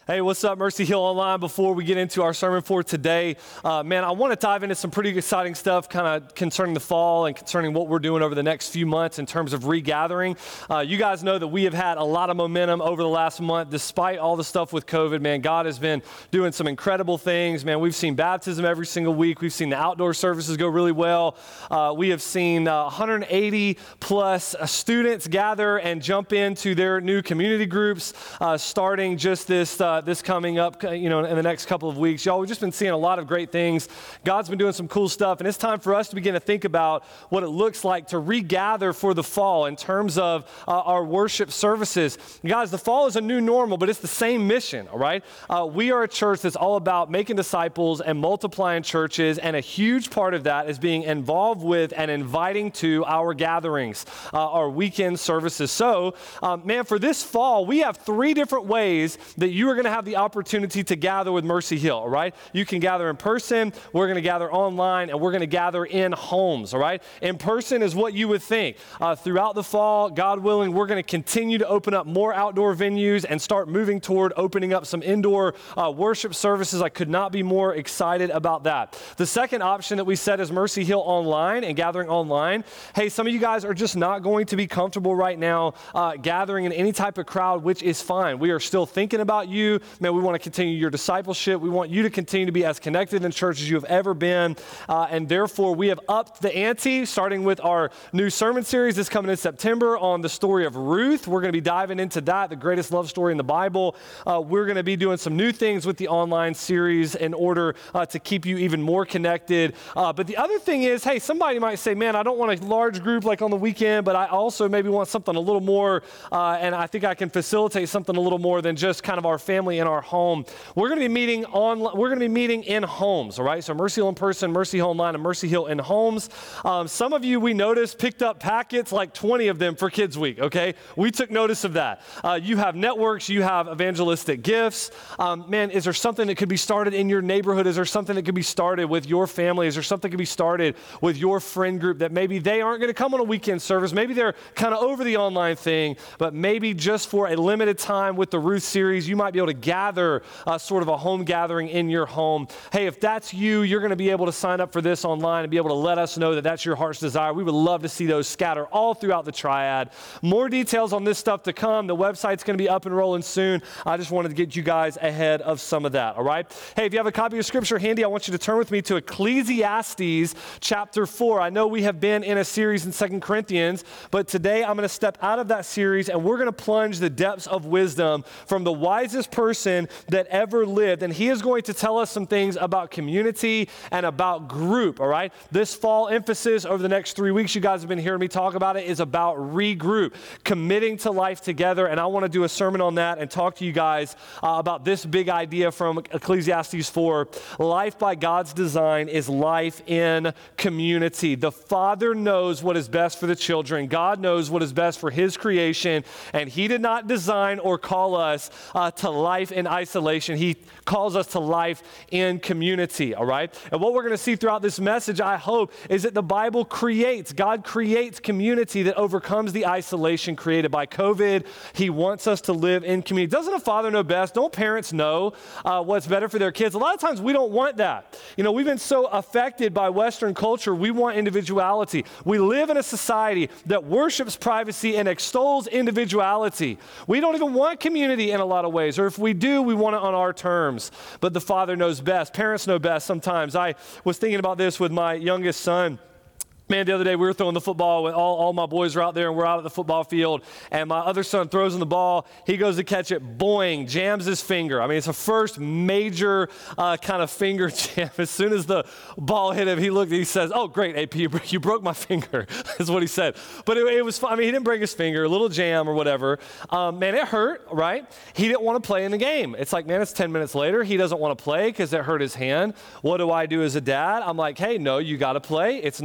Hey, what's up, Mercy Hill Online? Before we get into our sermon for today, I want to dive into some pretty exciting stuff kind of concerning the fall and concerning what we're doing over the next few months in terms of regathering. You guys know that we have had a lot of momentum over the last month, despite all the stuff with COVID, man. God has been doing some incredible things, man. We've seen baptism every single week. We've seen the outdoor services go really well. We have seen 180 plus students gather and jump into their new community groups starting just this coming up, in the next couple of weeks. Y'all, we've just been seeing a lot of great things. God's been doing some cool stuff, and it's time for us to begin to think about what it looks like to regather for the fall in terms of our worship services. Guys, the fall is a new normal, but it's the same mission, all right? We are a church that's all about making disciples and multiplying churches, and a huge part of that is being involved with and inviting to our gatherings, our weekend services. So, for this fall, we have 3 different ways that you are going to have the opportunity to gather with Mercy Hill, all right? You can gather in person, we're going to gather online, and we're going to gather in homes, all right? In person is what you would think. Throughout the fall, God willing, we're going to continue to open up more outdoor venues and start moving toward opening up some indoor worship services. I could not be more excited about that. The second option that we said is Mercy Hill Online and gathering online. Hey, some of you guys are just not going to be comfortable right now gathering in any type of crowd, which is fine. We are still thinking about you. Man, we want to continue your discipleship. We want you to continue to be as connected in church as you have ever been. And therefore, we have upped the ante, starting with our new sermon series that's coming in September on the story of Ruth. We're going to be diving into that, the greatest love story in the Bible. We're going to be doing some new things with the online series in order to keep you even more connected. But the other thing is, hey, somebody might say, man, I don't want a large group like on the weekend, but I also maybe want something a little more, and I think I can facilitate something a little more than just kind of our family in our home. We're going to be meeting we're going to be meeting in homes, all right? So Mercy Hill in person, Mercy Hill online, and Mercy Hill in homes. Some of you, we noticed, picked up packets, like 20 of them for Kids Week, okay? We took notice of that. You have networks, you have evangelistic gifts. Is there something that could be started in your neighborhood? Is there something that could be started with your family? Is there something that could be started with your friend group that maybe they aren't going to come on a weekend service? Maybe they're kind of over the online thing, but maybe just for a limited time with the Ruth series, you might be able to gather sort of a home gathering in your home. Hey, if that's you, you're going to be able to sign up for this online and be able to let us know that that's your heart's desire. We would love to see those scatter all throughout the Triad. More details on this stuff to come. The website's going to be up and rolling soon. I just wanted to get you guys ahead of some of that, all right? Hey, if you have a copy of Scripture handy, I want you to turn with me to Ecclesiastes chapter 4. I know we have been in a series in 2 Corinthians, but today I'm going to step out of that series and we're going to plunge the depths of wisdom from the wisest person that ever lived. And he is going to tell us some things about community and about group, all right? This fall emphasis over the next 3 weeks, you guys have been hearing me talk about it, is about regroup, committing to life together. And I want to do a sermon on that and talk to you guys about this big idea from Ecclesiastes 4. Life by God's design is life in community. The Father knows what is best for the children. God knows what is best for his creation. And he did not design or call us to life in isolation. He calls us to life in community, all right? And what we're going to see throughout this message, I hope, is that the Bible God creates community that overcomes the isolation created by COVID. He wants us to live in community. Doesn't a father know best? Don't parents know what's better for their kids? A lot of times we don't want that. We've been so affected by Western culture. We want individuality. We live in a society that worships privacy and extols individuality. We don't even want community in a lot of ways, or if we do, we want it on our terms. But the Father knows best. Parents know best sometimes. I was thinking about this with my youngest son. Man, the other day we were throwing the football when all my boys are out there and we're out at the football field and my other son throws in the ball. He goes to catch it, boing, jams his finger. I mean, it's a first major kind of finger jam. As soon as the ball hit him, he looked and he says, "Oh, great, AP, you broke my finger." That's what he said. But it was fun. I mean, he didn't break his finger, a little jam or whatever. Man, it hurt, right? He didn't want to play in the game. It's like, man, it's 10 minutes later. He doesn't want to play because it hurt his hand. What do I do as a dad? I'm like, hey, no, you got to play. It's not going to,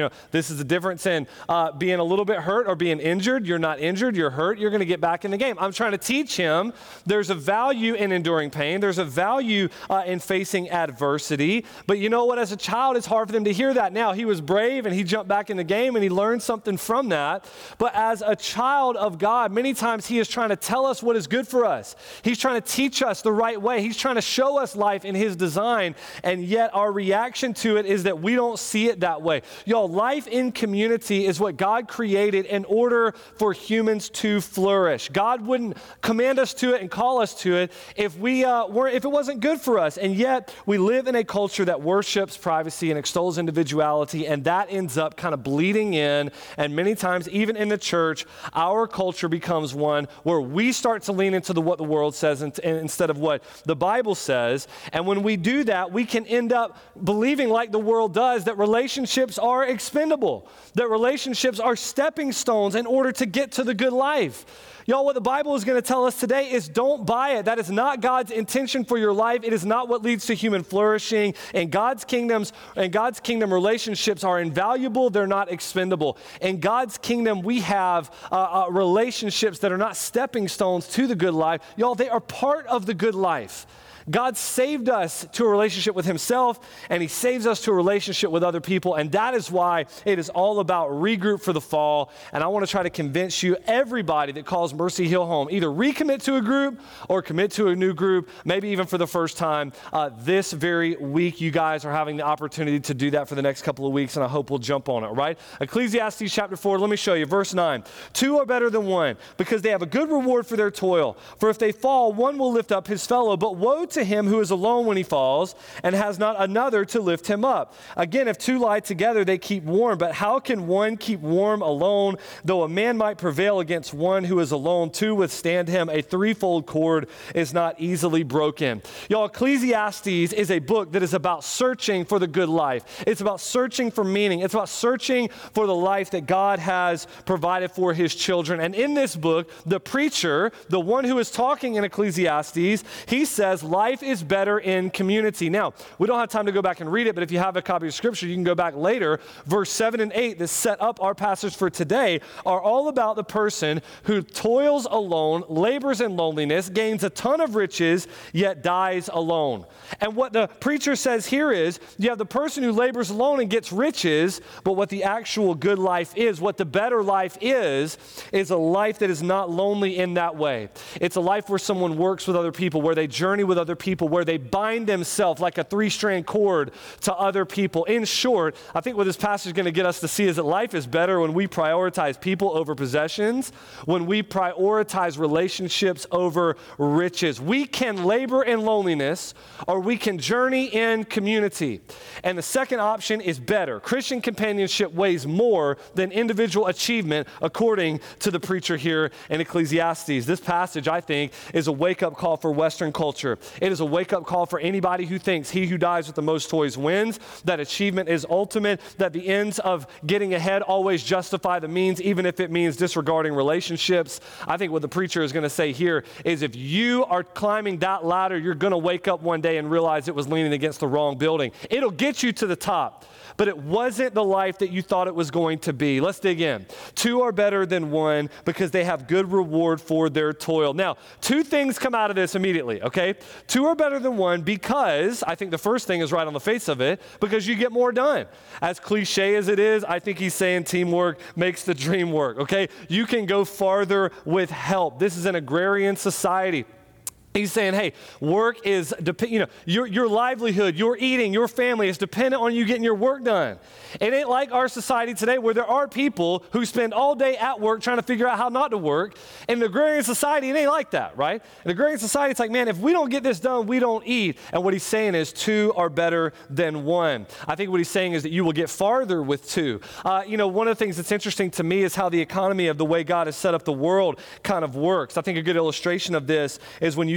this is the difference in being a little bit hurt or being injured. You're not injured, you're hurt, you're going to get back in the game. I'm trying to teach him there's a value in enduring pain. There's a value in facing adversity. But you know what? As a child, it's hard for them to hear that. Now, he was brave and he jumped back in the game and he learned something from that. But as a child of God, many times he is trying to tell us what is good for us. He's trying to teach us the right way. He's trying to show us life in his design. And yet our reaction to it is that we don't see it that way. Y'all, life in community is what God created in order for humans to flourish. God wouldn't command us to it and call us to it if if it wasn't good for us. And yet we live in a culture that worships privacy and extols individuality, and that ends up kind of bleeding in. And many times, even in the church, our culture becomes one where we start to lean into what the world says instead of what the Bible says. And when we do that, we can end up believing, like the world does, that relationships are expendable, that relationships are stepping stones in order to get to the good life. Y'all, what the Bible is going to tell us today is don't buy it. That is not God's intention for your life. It is not what leads to human flourishing. In God's kingdom, relationships are invaluable. They're not expendable. In God's kingdom, we have relationships that are not stepping stones to the good life. Y'all, they are part of the good life. God saved us to a relationship with himself, and he saves us to a relationship with other people, and that is why it is all about regroup for the fall. And I want to try to convince you, everybody that calls Mercy Hill home, either recommit to a group or commit to a new group, maybe even for the first time. This very week, you guys are having the opportunity to do that for the next couple of weeks, and I hope we'll jump on it, right? Ecclesiastes chapter 4, let me show you, verse 9. 2 are better than one, because they have a good reward for their toil. For if they fall, one will lift up his fellow, but woe to him who is alone when he falls and has not another to lift him up. Again, if two lie together, they keep warm, but how can one keep warm alone? Though a man might prevail against one who is alone, to withstand him, a threefold cord is not easily broken. Y'all, Ecclesiastes is a book that is about searching for the good life. It's about searching for meaning. It's about searching for the life that God has provided for his children. And in this book, the preacher, the one who is talking in Ecclesiastes, he says life is better in community. Now, we don't have time to go back and read it, but if you have a copy of Scripture, you can go back later. Verse 7 and 8 that set up our passage for today are all about the person who toils alone, labors in loneliness, gains a ton of riches, yet dies alone. And what the preacher says here is, you have the person who labors alone and gets riches, but what the actual good life is, what the better life is a life that is not lonely in that way. It's a life where someone works with other people, where they journey with other people, where they bind themselves like a three-strand cord to other people. In short, I think what this passage is going to get us to see is that life is better when we prioritize people over possessions, when we prioritize relationships over riches. We can labor in loneliness, or we can journey in community. And the second option is better. Christian companionship weighs more than individual achievement, according to the preacher here in Ecclesiastes. This passage, I think, is a wake-up call for Western culture. It is a wake-up call for anybody who thinks he who dies with the most toys wins, that achievement is ultimate, that the ends of getting ahead always justify the means, even if it means disregarding relationships. I think what the preacher is going to say here is if you are climbing that ladder, you're going to wake up one day and realize it was leaning against the wrong building. It'll get you to the top, but it wasn't the life that you thought it was going to be. Let's dig in. 2 are better than one because they have good reward for their toil. Now, 2 things come out of this immediately, okay? 2 are better than one because, I think the first thing is right on the face of it, because you get more done. As cliche as it is, I think he's saying teamwork makes the dream work, okay? You can go farther with help. This is an agrarian society. He's saying, hey, work is, your livelihood, your eating, your family is dependent on you getting your work done. It ain't like our society today where there are people who spend all day at work trying to figure out how not to work. In the agrarian society, it ain't like that, right? In the agrarian society, it's like, man, if we don't get this done, we don't eat. And what he's saying is 2 are better than 1. I think what he's saying is that you will get farther with 2. One of the things that's interesting to me is how the economy of the way God has set up the world kind of works. I think a good illustration of this is when you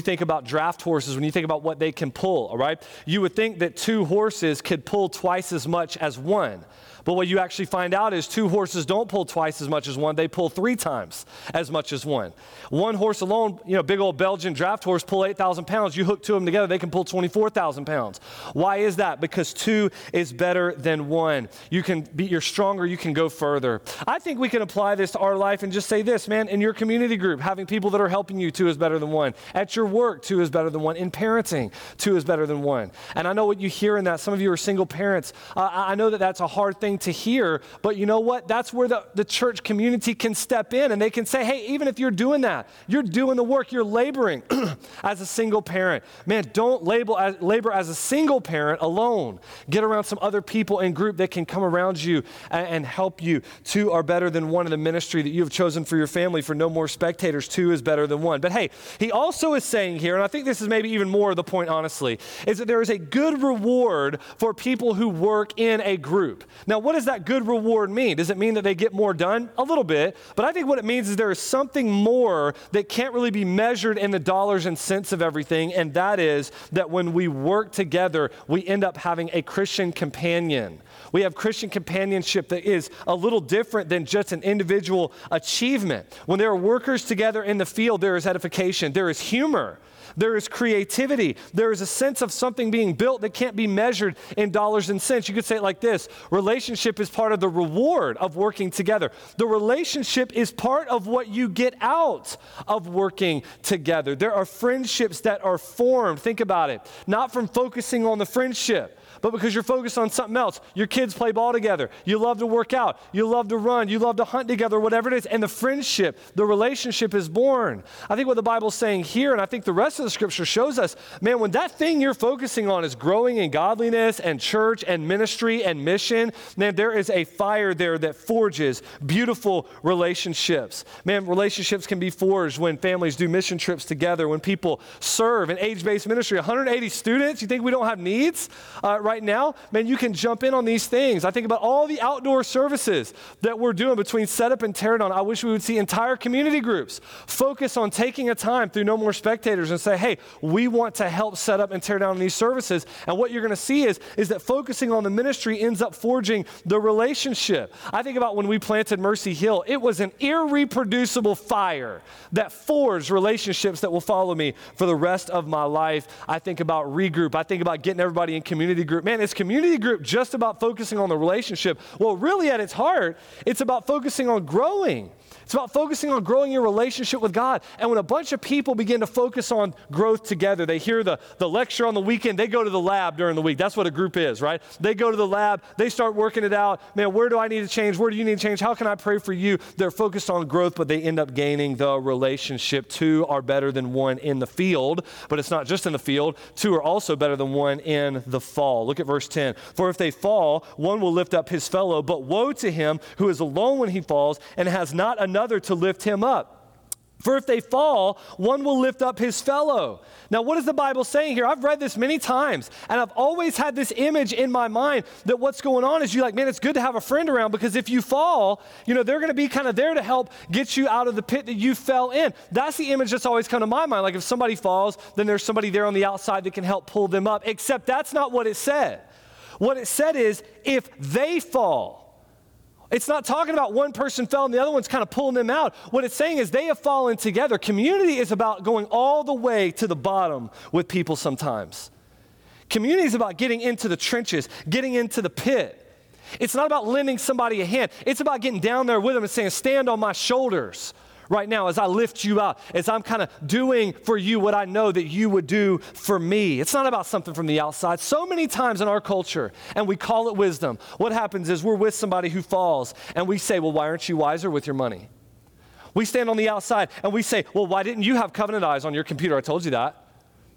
think about draft horses, when you think about what they can pull, all right? You would think that 2 horses could pull twice as much as one. But what you actually find out is 2 horses don't pull twice as much as one. They pull 3 times as much as one. One horse alone, big old Belgian draft horse, pull 8,000 pounds. You hook 2 of them together, they can pull 24,000 pounds. Why is that? Because 2 is better than 1. You're stronger, you can go further. I think we can apply this to our life and just say this, man, in your community group, having people that are helping you, 2 is better than 1. At your work, 2 is better than 1. In parenting, 2 is better than 1. And I know what you hear in that. Some of you are single parents. I know that that's a hard thing to hear, but you know what? That's where the church community can step in and they can say, hey, even if you're doing that, you're doing the work, you're laboring as a single parent. Man, don't labor as a single parent alone. Get around some other people in group that can come around you and help you. 2 are better than 1 in the ministry that you have chosen for your family. For no more spectators, 2 is better than 1. But hey, he also is saying here, and I think this is maybe even more the point, honestly, is that there is a good reward for people who work in a group. Now, what does that good reward mean? Does it mean that they get more done? A little bit. But I think what it means is there is something more that can't really be measured in the dollars and cents of everything, and that is that when we work together, we end up having a Christian companion. We have Christian companionship that is a little different than just an individual achievement. When there are workers together in the field, there is edification, there is humor. There is creativity. There is a sense of something being built that can't be measured in dollars and cents. You could say it like this: relationship is part of the reward of working together. The relationship is part of what you get out of working together. There are friendships that are formed, think about it, not from focusing on the friendship, but because you're focused on something else. Your kids play ball together. You love to work out. You love to run. You love to hunt together, whatever it is. And the friendship, the relationship is born. I think what the Bible's saying here, and I think the rest of the scripture shows us, man, when that thing you're focusing on is growing in godliness and church and ministry and mission, man, there is a fire there that forges beautiful relationships. Man, relationships can be forged when families do mission trips together, when people serve in age-based ministry. 180 students, you think we don't have needs? Right now, man, you can jump in on these things. I think about all the outdoor services that we're doing between Setup and Teardown. I wish we would see entire community groups focus on taking a time through No More Spectators and say, hey, we want to help set up and tear down these services. And what you're going to see is that focusing on the ministry ends up forging the relationship. I think about when we planted Mercy Hill. It was an irreproducible fire that forged relationships that will follow me for the rest of my life. I think about Regroup. I think about getting everybody in community group. Man, is community group just about focusing on the relationship? Well, really at its heart, it's about focusing on growing. It's about focusing on growing your relationship with God. And when a bunch of people begin to focus on growth together, they hear the lecture on the weekend, they go to the lab during the week. That's what a group is, right? They go to the lab, they start working it out. Man, where do I need to change? Where do you need to change? How can I pray for you? They're focused on growth, but they end up gaining the relationship. 2 are better than 1 in the field, but it's not just in the field. 2 are also better than 1 in the fall. Look at verse 10. For if they fall, one will lift up his fellow, but woe to him who is alone when he falls and has not another to lift him up. For if they fall, one will lift up his fellow. Now, what is the Bible saying here? I've read this many times, and I've always had this image in my mind that what's going on is you're like, man, it's good to have a friend around, because if you fall, they're going to be kind of there to help get you out of the pit that you fell in. That's the image that's always come to my mind. Like if somebody falls, then there's somebody there on the outside that can help pull them up, except that's not what it said. What it said is if they fall. It's not talking about one person fell and the other one's kind of pulling them out. What it's saying is they have fallen together. Community is about going all the way to the bottom with people sometimes. Community is about getting into the trenches, getting into the pit. It's not about lending somebody a hand. It's about getting down there with them and saying, stand on my shoulders right now as I lift you out, as I'm kind of doing for you what I know that you would do for me. It's not about something from the outside. So many times in our culture, and we call it wisdom, what happens is we're with somebody who falls, and we say, well, why aren't you wiser with your money? We stand on the outside, and we say, well, why didn't you have Covenant Eyes on your computer? I told you that.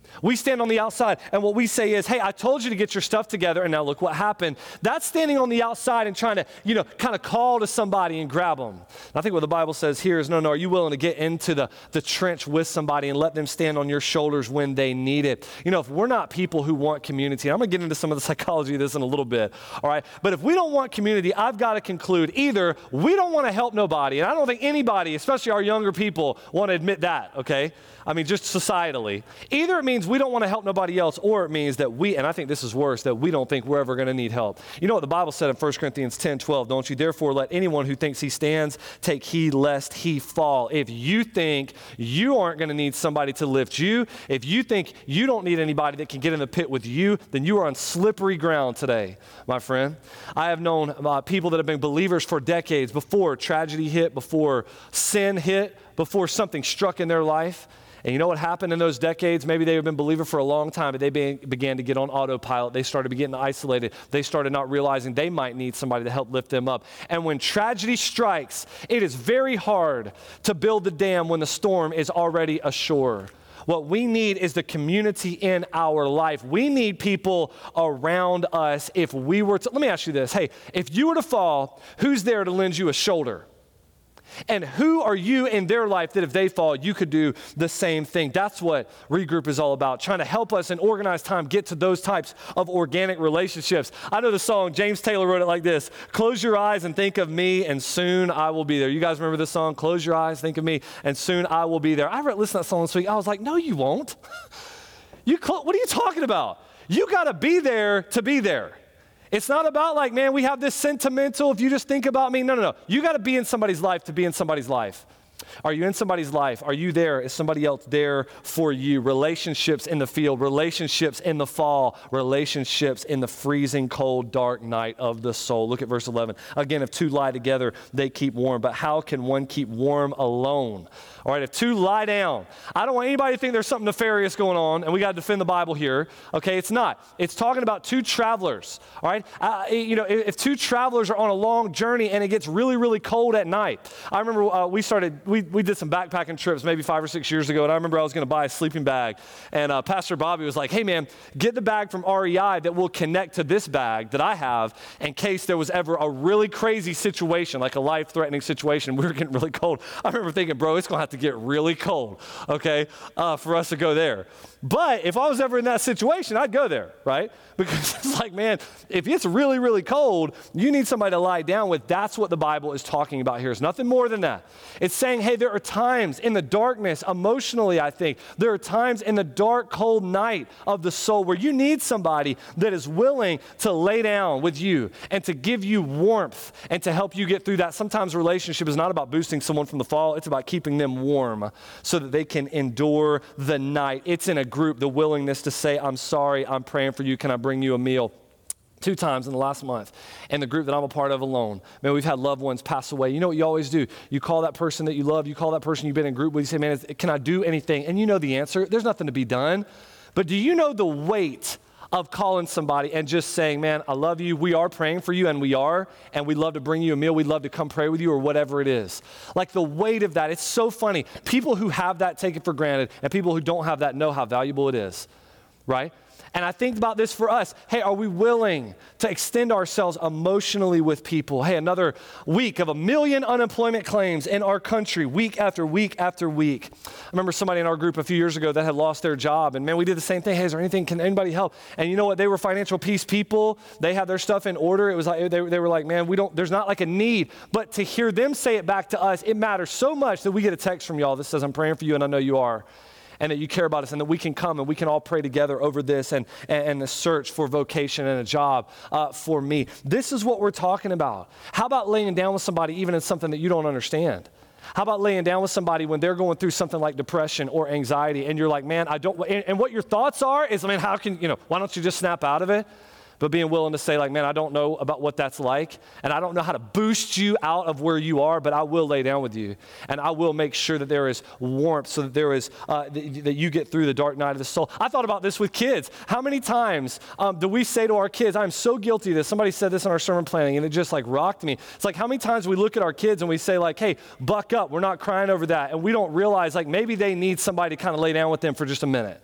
We stand on the outside, and what we say is, hey, I told you to get your stuff together, and now look what happened. That's standing on the outside and trying to, kind of call to somebody and grab them. And I think what the Bible says here is, no, are you willing to get into the trench with somebody and let them stand on your shoulders when they need it? If we're not people who want community, and I'm going to get into some of the psychology of this in a little bit, all right? But if we don't want community, I've got to conclude either we don't want to help nobody, and I don't think anybody, especially our younger people, want to admit that, okay? I mean, just societally. Either it means we don't want to help nobody else, or it means that we, and I think this is worse, that we don't think we're ever going to need help. You know what the Bible said in 1 Corinthians 10:12, don't you? Therefore, let anyone who thinks he stands take heed lest he fall. If you think you aren't going to need somebody to lift you, if you think you don't need anybody that can get in the pit with you, then you are on slippery ground today, my friend. I have known people that have been believers for decades before tragedy hit, before sin hit, before something struck in their life. And you know what happened in those decades? Maybe they have been believer for a long time, but they began to get on autopilot. They started getting isolated. They started not realizing they might need somebody to help lift them up. And when tragedy strikes, it is very hard to build the dam when the storm is already ashore. What we need is the community in our life. We need people around us. If we were to, let me ask you this. Hey, if you were to fall, who's there to lend you a shoulder? And who are you in their life that if they fall, you could do the same thing? That's what Regroup is all about, trying to help us in organized time get to those types of organic relationships. I know the song, James Taylor wrote it like this: close your eyes and think of me, and soon I will be there. You guys remember this song? Close your eyes, think of me, and soon I will be there. I listened to that song this week. I was like, no, you won't. What are you talking about? You got to be there to be there. It's not about like, man, we have this sentimental, if you just think about me. No. You got to be in somebody's life to be in somebody's life. Are you in somebody's life? Are you there? Is somebody else there for you? Relationships in the field, relationships in the fall, relationships in the freezing cold, dark night of the soul. Look at verse 11. Again, if two lie together, they keep warm. But how can one keep warm alone? All right, if two lie down, I don't want anybody to think there's something nefarious going on, and we got to defend the Bible here. Okay, it's not. It's talking about two travelers. All right, if two travelers are on a long journey and it gets really, really cold at night. I remember we did some backpacking trips maybe 5 or 6 years ago, and I remember I was going to buy a sleeping bag, and Pastor Bobby was like, hey man, get the bag from REI that will connect to this bag that I have in case there was ever a really crazy situation, like a life-threatening situation. We were getting really cold. I remember thinking, bro, it's going to have to get really cold, okay, for us to go there. But if I was ever in that situation, I'd go there, right? Because it's like, man, if it's really, really cold, you need somebody to lie down with. That's what the Bible is talking about here. It's nothing more than that. It's saying, hey, there are times in the darkness, emotionally, I think, there are times in the dark, cold night of the soul where you need somebody that is willing to lay down with you and to give you warmth and to help you get through that. Sometimes a relationship is not about boosting someone from the fall. It's about keeping them warm so that they can endure the night. It's in a group, the willingness to say, I'm sorry, I'm praying for you, can I bring you a meal? 2 times in the last month, and the group that I'm a part of alone. Man, we've had loved ones pass away. You know what you always do? You call that person that you love, you call that person you've been in group with, you say, man, can I do anything? And you know the answer. There's nothing to be done. But do you know the weight of calling somebody and just saying, man, I love you, we are praying for you, and we'd love to bring you a meal, we'd love to come pray with you, or whatever it is. Like the weight of that, it's so funny. People who have that take it for granted, and people who don't have that know how valuable it is, right? And I think about this for us. Hey, are we willing to extend ourselves emotionally with people? Hey, another week of 1 million unemployment claims in our country, week after week after week. I remember somebody in our group a few years ago that had lost their job, and man, we did the same thing. Hey, is there anything, can anybody help? And you know what? They were financial peace people. They had their stuff in order. It was like, they were like, man, there's not like a need. But to hear them say it back to us, it matters so much that we get a text from y'all that says, I'm praying for you, and I know you are. And that you care about us, and that we can come and we can all pray together over this and the search for vocation and a job for me. This is what we're talking about. How about laying down with somebody even in something that you don't understand? How about laying down with somebody when they're going through something like depression or anxiety, and you're like, man, and what your thoughts are is, I mean, why don't you just snap out of it? But being willing to say like, man, I don't know about what that's like, and I don't know how to boost you out of where you are, but I will lay down with you, and I will make sure that there is warmth so that there is, that you get through the dark night of the soul. I thought about this with kids. How many times do we say to our kids, I'm so guilty of this. Somebody said this in our sermon planning, and it just like rocked me. It's like how many times we look at our kids and we say like, hey, buck up. We're not crying over that. And we don't realize like maybe they need somebody to kind of lay down with them for just a minute.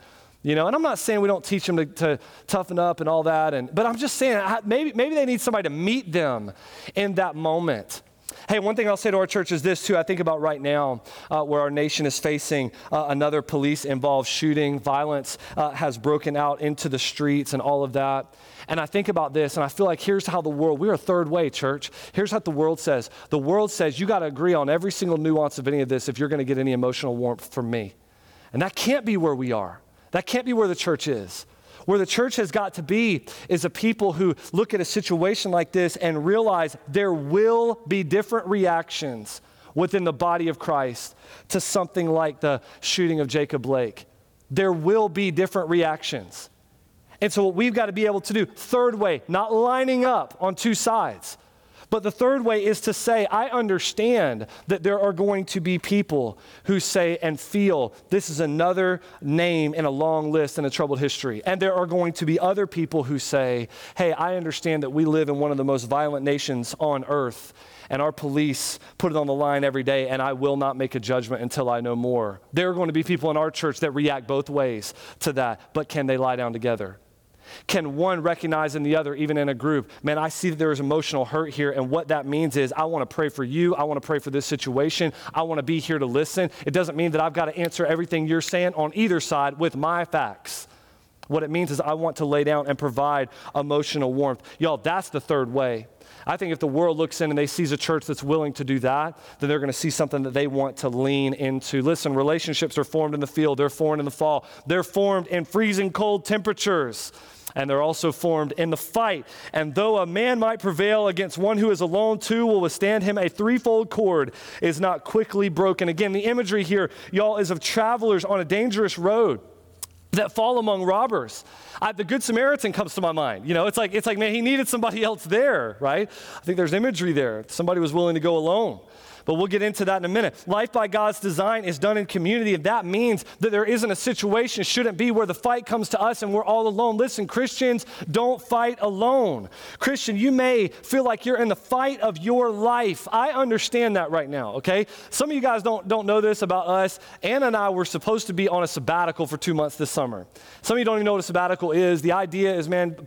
And I'm not saying we don't teach them to toughen up and all that, but I'm just saying maybe they need somebody to meet them in that moment. Hey, one thing I'll say to our church is this too. I think about right now where our nation is facing another police-involved shooting. Violence has broken out into the streets and all of that. And I think about this, and I feel like here's how we're a third way, church. Here's what the world says. The world says you got to agree on every single nuance of any of this if you're going to get any emotional warmth from me. And that can't be where we are. That can't be where the church is. Where the church has got to be is a people who look at a situation like this and realize there will be different reactions within the body of Christ to something like the shooting of Jacob Blake. There will be different reactions. And so what we've got to be able to do, third way, not lining up on two sides, but the third way is to say, I understand that there are going to be people who say and feel this is another name in a long list in a troubled history. And there are going to be other people who say, hey, I understand that we live in one of the most violent nations on earth, and our police put it on the line every day, and I will not make a judgment until I know more. There are going to be people in our church that react both ways to that, but can they lie down together? Can one recognize in the other, even in a group, man, I see that there is emotional hurt here, and what that means is I want to pray for you. I want to pray for this situation. I want to be here to listen. It doesn't mean that I've got to answer everything you're saying on either side with my facts. What it means is I want to lay down and provide emotional warmth. Y'all, that's the third way. I think if the world looks in and they sees a church that's willing to do that, then they're going to see something that they want to lean into. Listen, relationships are formed in the field. They're formed in the fall. They're formed in freezing cold temperatures. And they're also formed in the fight. And though a man might prevail against one who is alone, two will withstand him. A threefold cord is not quickly broken. Again, the imagery here, y'all, is of travelers on a dangerous road that fall among robbers. The Good Samaritan comes to my mind. It's like, man, he needed somebody else there, right? I think there's imagery there. Somebody was willing to go alone. But we'll get into that in a minute. Life by God's design is done in community, and that means that there isn't a situation, shouldn't be, where the fight comes to us and we're all alone. Listen, Christians don't fight alone. Christian, you may feel like you're in the fight of your life. I understand that right now, okay? Some of you guys don't know this about us. Anna and I were supposed to be on a sabbatical for 2 months this summer. Some of you don't even know what a sabbatical is. The idea is, man,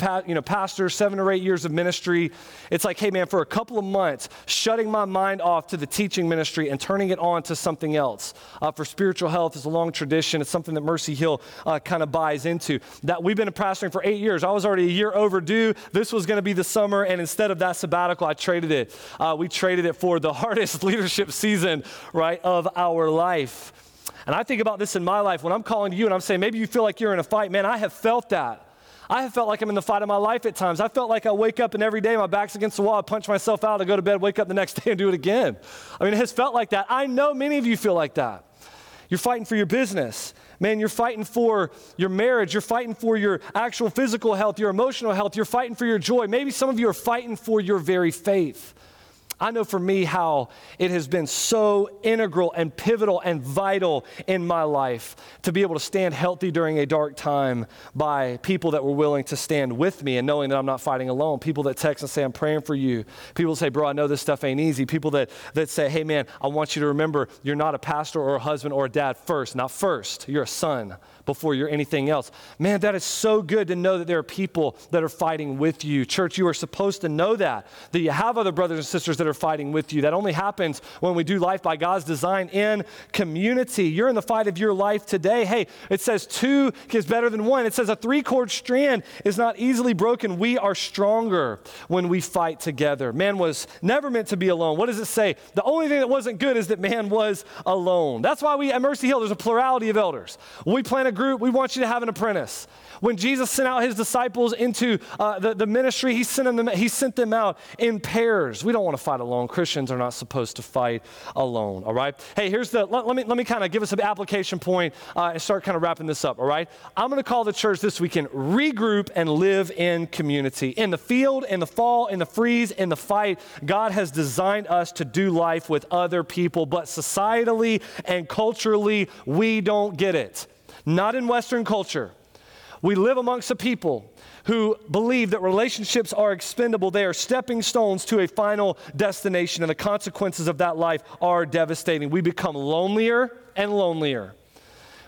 pastor, 7 or 8 years of ministry. It's like, hey, man, for a couple of months, shutting my mind off to the teaching ministry and turning it on to something else. For spiritual health is a long tradition. It's something that Mercy Hill kind of buys into. That we've been pastoring for 8 years. I was already a year overdue. This was going to be the summer, and instead of that sabbatical, I traded it. We traded it for the hardest leadership season, right, of our life. And I think about this in my life when I'm calling to you and I'm saying, maybe you feel like you're in a fight. Man, I have felt that. I have felt like I'm in the fight of my life at times. I felt like I wake up and every day my back's against the wall, I punch myself out, I go to bed, wake up the next day and do it again. I mean, it has felt like that. I know many of you feel like that. You're fighting for your business. Man, you're fighting for your marriage. You're fighting for your actual physical health, your emotional health. You're fighting for your joy. Maybe some of you are fighting for your very faith. I know for me how it has been so integral and pivotal and vital in my life to be able to stand healthy during a dark time by people that were willing to stand with me and knowing that I'm not fighting alone. People that text and say, I'm praying for you. People say, bro, I know this stuff ain't easy. People that say, hey, man, I want you to remember you're not a pastor or a husband or a dad first. Not first. You're a son before you're anything else. Man, that is so good to know that there are people that are fighting with you. Church, you are supposed to know that you have other brothers and sisters that are fighting with you. That only happens when we do life by God's design in community. You're in the fight of your life today. Hey, it says two is better than one. It says a three-cord strand is not easily broken. We are stronger when we fight together. Man was never meant to be alone. What does it say? The only thing that wasn't good is that man was alone. That's why we at Mercy Hill, there's a plurality of elders. When we plant a group, we want you to have an apprentice. When Jesus sent out his disciples into the ministry, he sent them out in pairs. We don't want to fight alone. Christians are not supposed to fight alone, all right? Hey, let me kind of give us an application point and start kind of wrapping this up, all right? I'm going to call the church this weekend, regroup and live in community. In the field, in the fall, in the freeze, in the fight, God has designed us to do life with other people, but societally and culturally, we don't get it. Not in Western culture. We live amongst a people who believe that relationships are expendable. They are stepping stones to a final destination, and the consequences of that life are devastating. We become lonelier and lonelier.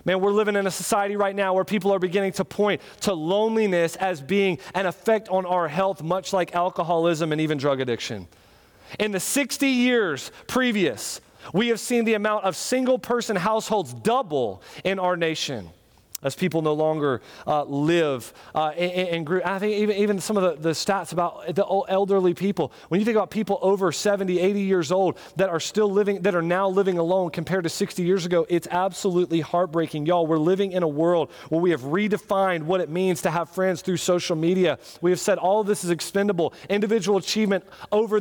Man, we're living in a society right now where people are beginning to point to loneliness as being an effect on our health, much like alcoholism and even drug addiction. In the 60 years previous, we have seen the amount of single-person households double in our nation as people no longer live in group. I think even some of the stats about the elderly people, when you think about people over 70, 80 years old that are now living alone compared to 60 years ago, it's absolutely heartbreaking. Y'all, we're living in a world where we have redefined what it means to have friends through social media. We have said all of this is expendable. Individual achievement over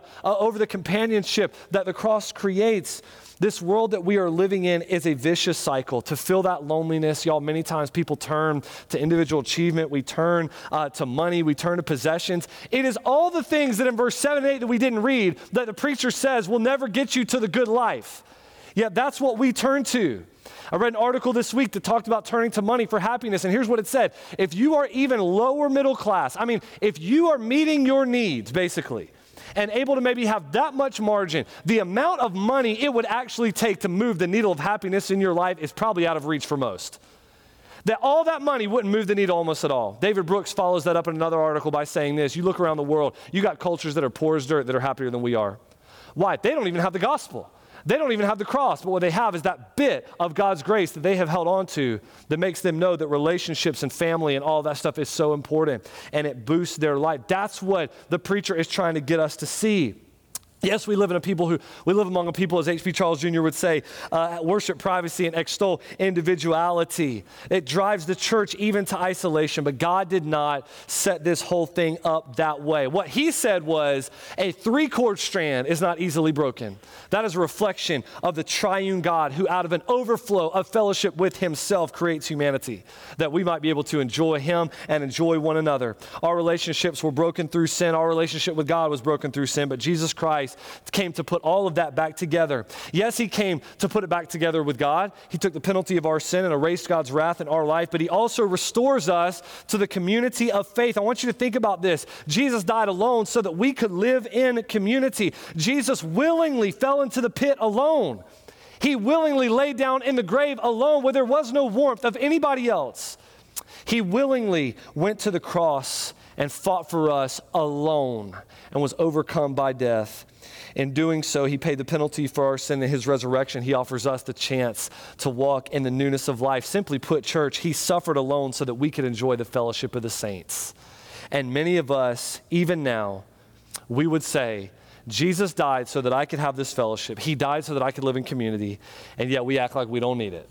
the companionship that the cross creates. This world that we are living in is a vicious cycle. To fill that loneliness, y'all, many times people turn to individual achievement. We turn to money. We turn to possessions. It is all the things that in verse 7 and 8 that we didn't read that the preacher says will never get you to the good life. Yet that's what we turn to. I read an article this week that talked about turning to money for happiness, and here's what it said. If you are even lower middle class, if you are meeting your needs, basically, and able to maybe have that much margin, the amount of money it would actually take to move the needle of happiness in your life is probably out of reach for most. That all that money wouldn't move the needle almost at all. David Brooks follows that up in another article by saying this. You look around the world, you got cultures that are poor as dirt that are happier than we are. Why? They don't even have the gospel. They don't even have the cross, but what they have is that bit of God's grace that they have held on to that makes them know that relationships and family and all that stuff is so important, and it boosts their life. That's what the preacher is trying to get us to see. Yes, we live among a people, as H.B. Charles Jr. would say, worship privacy and extol individuality. It drives the church even to isolation, but God did not set this whole thing up that way. What he said was a 3-chord strand is not easily broken. That is a reflection of the triune God who out of an overflow of fellowship with himself creates humanity, that we might be able to enjoy him and enjoy one another. Our relationships were broken through sin. Our relationship with God was broken through sin, but Jesus Christ came to put all of that back together. Yes, he came to put it back together with God. He took the penalty of our sin and erased God's wrath in our life, but he also restores us to the community of faith. I want you to think about this. Jesus died alone so that we could live in community. Jesus willingly fell into the pit alone. He willingly laid down in the grave alone where there was no warmth of anybody else. He willingly went to the cross and fought for us alone and was overcome by death. In doing so, he paid the penalty for our sin. In his resurrection, he offers us the chance to walk in the newness of life. Simply put, church, he suffered alone so that we could enjoy the fellowship of the saints. And many of us, even now, we would say, Jesus died so that I could have this fellowship. He died so that I could live in community, and yet we act like we don't need it.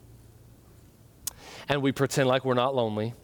And we pretend like we're not lonely.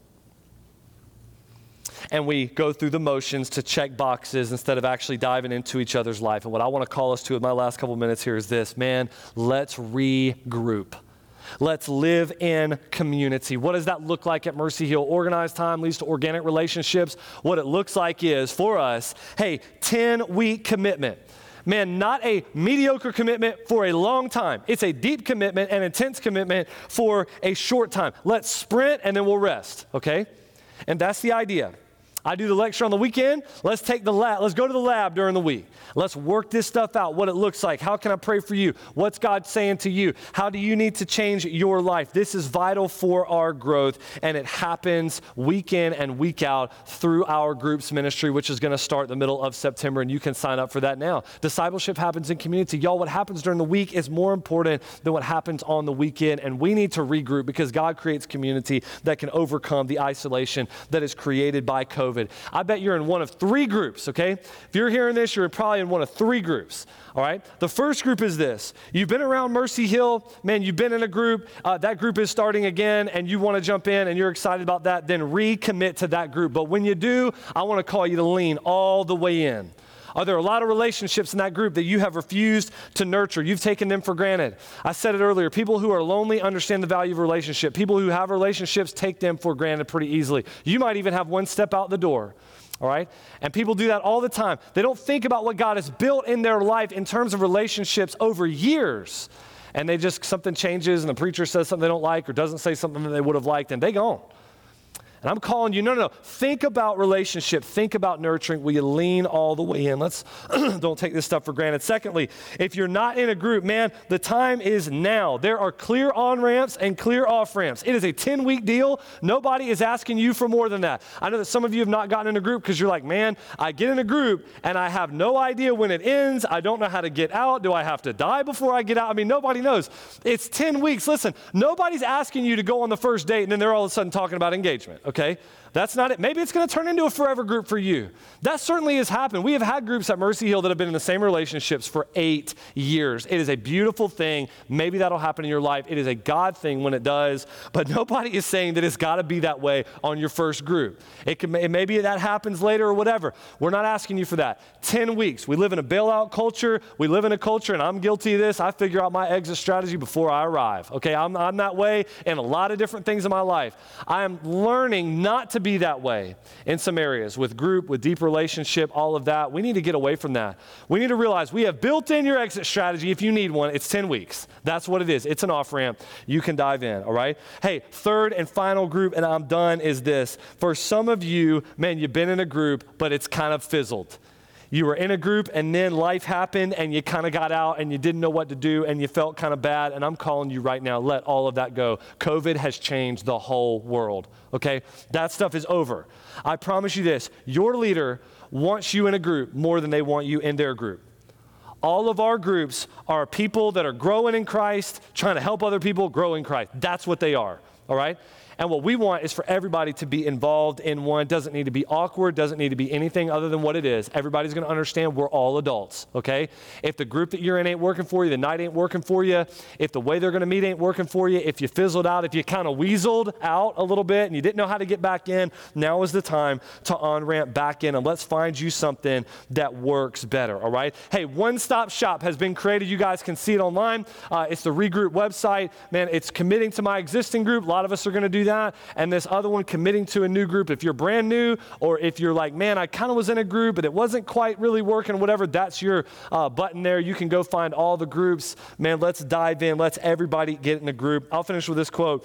And we go through the motions to check boxes instead of actually diving into each other's life. And what I want to call us to in my last couple minutes here is this. Man, let's regroup. Let's live in community. What does that look like at Mercy Hill? Organized time leads to organic relationships. What it looks like is, for us, 10-week commitment. Man, not a mediocre commitment for a long time. It's a deep commitment, an intense commitment for a short time. Let's sprint and then we'll rest, okay? And that's the idea. I do the lecture on the weekend. Let's go to the lab during the week. Let's work this stuff out, what it looks like. How can I pray for you? What's God saying to you? How do you need to change your life? This is vital for our growth, and it happens week in and week out through our groups ministry, which is going to start the middle of September, and you can sign up for that now. Discipleship happens in community. Y'all, what happens during the week is more important than what happens on the weekend, and we need to regroup because God creates community that can overcome the isolation that is created by COVID. I bet you're in one of 3 groups, okay? If you're hearing this, you're probably in one of 3 groups, all right? The first group is this. You've been around Mercy Hill. Man, you've been in a group. That group is starting again, and you want to jump in, and you're excited about that. Then recommit to that group. But when you do, I want to call you to lean all the way in. Are there a lot of relationships in that group that you have refused to nurture? You've taken them for granted. I said it earlier. People who are lonely understand the value of relationship. People who have relationships take them for granted pretty easily. You might even have one step out the door. All right? And people do that all the time. They don't think about what God has built in their life in terms of relationships over years. And something changes and the preacher says something they don't like or doesn't say something that they would have liked and they gone. And I'm calling you, no. Think about relationship. Think about nurturing. Will you lean all the way in? Let's don't take this stuff for granted. Secondly, if you're not in a group, man, the time is now. There are clear on-ramps and clear off-ramps. It is a 10-week deal. Nobody is asking you for more than that. I know that some of you have not gotten in a group because you're like, man, I get in a group and I have no idea when it ends. I don't know how to get out. Do I have to die before I get out? I mean, nobody knows. It's 10 weeks. Listen, nobody's asking you to go on the first date and then they're all of a sudden talking about engagement. Okay? That's not it. Maybe it's going to turn into a forever group for you. That certainly has happened. We have had groups at Mercy Hill that have been in the same relationships for 8 years. It is a beautiful thing. Maybe that'll happen in your life. It is a God thing when it does, but nobody is saying that it's got to be that way on your first group. Maybe that happens later or whatever. We're not asking you for that. 10 weeks. We live in a bailout culture. We live in a culture, and I'm guilty of this. I figure out my exit strategy before I arrive. Okay, I'm that way in a lot of different things in my life. I am learning not to be that way in some areas with group, with deep relationship, all of that. We need to get away from that. We need to realize we have built in your exit strategy if you need one. It's 10 weeks. That's what it is. It's an off-ramp. You can dive in, all right? Hey, third and final group, and I'm done, is this. For some of you, man, you've been in a group, but it's kind of fizzled. You were in a group and then life happened and you kind of got out and you didn't know what to do and you felt kind of bad. And I'm calling you right now, let all of that go. COVID has changed the whole world, okay? That stuff is over. I promise you this, your leader wants you in a group more than they want you in their group. All of our groups are people that are growing in Christ, trying to help other people grow in Christ. That's what they are, all right? And what we want is for everybody to be involved in one. It doesn't need to be awkward, doesn't need to be anything other than what it is. Everybody's going to understand we're all adults, okay? If the group that you're in ain't working for you, the night ain't working for you, if the way they're going to meet ain't working for you, if you fizzled out, if you kind of weaseled out a little bit and you didn't know how to get back in, now is the time to on-ramp back in and let's find you something that works better, all right? Hey, One Stop Shop has been created. You guys can see it online. It's the Regroup website. Man, it's committing to my existing group. A lot of us are going to do that. And this other one, committing to a new group. If you're brand new or if you're like, man, I kind of was in a group, but it wasn't quite really working, whatever, that's your button there. You can go find all the groups. Man, let's dive in. Let's everybody get in a group. I'll finish with this quote.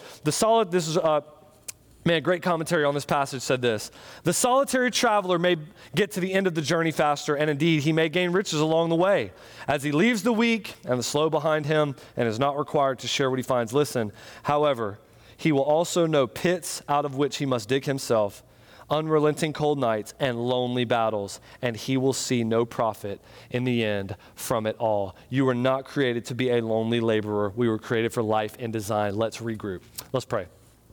Man, great commentary on this passage said this. The solitary traveler may get to the end of the journey faster, and indeed, he may gain riches along the way. As he leaves the weak and the slow behind him and is not required to share what he finds. Listen, however, he will also know pits out of which he must dig himself, unrelenting cold nights, and lonely battles, and he will see no profit in the end from it all. You were not created to be a lonely laborer. We were created for life and design. Let's regroup. Let's pray.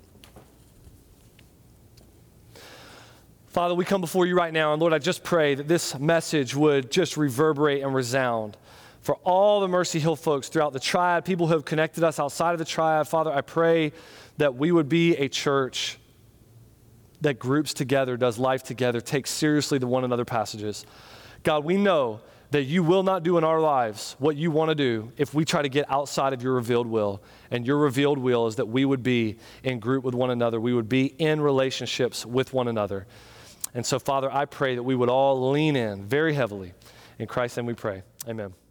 Father, we come before you right now, and Lord, I just pray that this message would just reverberate and resound for all the Mercy Hill folks throughout the Triad, people who have connected us outside of the Triad. Father, I pray that we would be a church that groups together, does life together, takes seriously the one another passages. God, we know that you will not do in our lives what you want to do if we try to get outside of your revealed will. And your revealed will is that we would be in group with one another. We would be in relationships with one another. And so, Father, I pray that we would all lean in very heavily. In Christ's name we pray. Amen.